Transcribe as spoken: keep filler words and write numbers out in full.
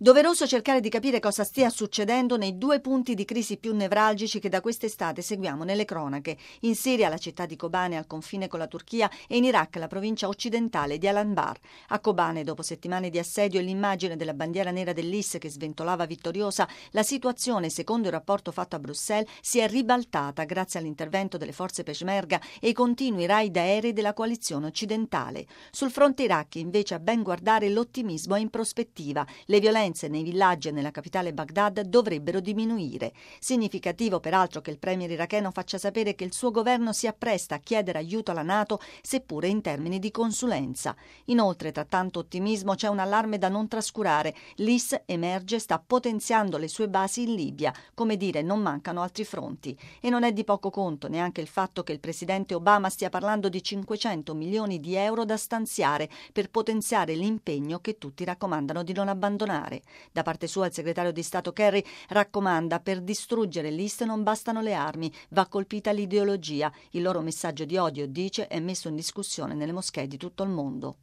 Doveroso cercare di capire cosa stia succedendo nei due punti di crisi più nevralgici che da quest'estate seguiamo nelle cronache. In Siria la città di Kobane al confine con la Turchia e in Iraq la provincia occidentale di Al-Anbar. A Kobane, dopo settimane di assedio e l'immagine della bandiera nera dell'I S che sventolava vittoriosa, la situazione, secondo il rapporto fatto a Bruxelles, si è ribaltata grazie all'intervento delle forze Peshmerga e i continui raid aerei della coalizione occidentale. Sul fronte irachì, invece, a ben guardare l'ottimismo è in prospettiva. Le violenze nei villaggi e nella capitale Baghdad dovrebbero diminuire. Significativo peraltro che il premier iracheno faccia sapere che il suo governo si appresta a chiedere aiuto alla NATO, seppure in termini di consulenza. Inoltre, tra tanto ottimismo, c'è un allarme da non trascurare. L'I S emerge, sta potenziando le sue basi in Libia. Come dire, non mancano altri fronti. E non è di poco conto neanche il fatto che il presidente Obama stia parlando di cinquecento milioni di euro da stanziare per potenziare l'impegno che tutti raccomandano di non abbandonare. Da parte sua il segretario di Stato Kerry raccomanda: per distruggere l'I S non bastano le armi, va colpita l'ideologia. Il loro messaggio di odio, dice, è messo in discussione nelle moschee di tutto il mondo.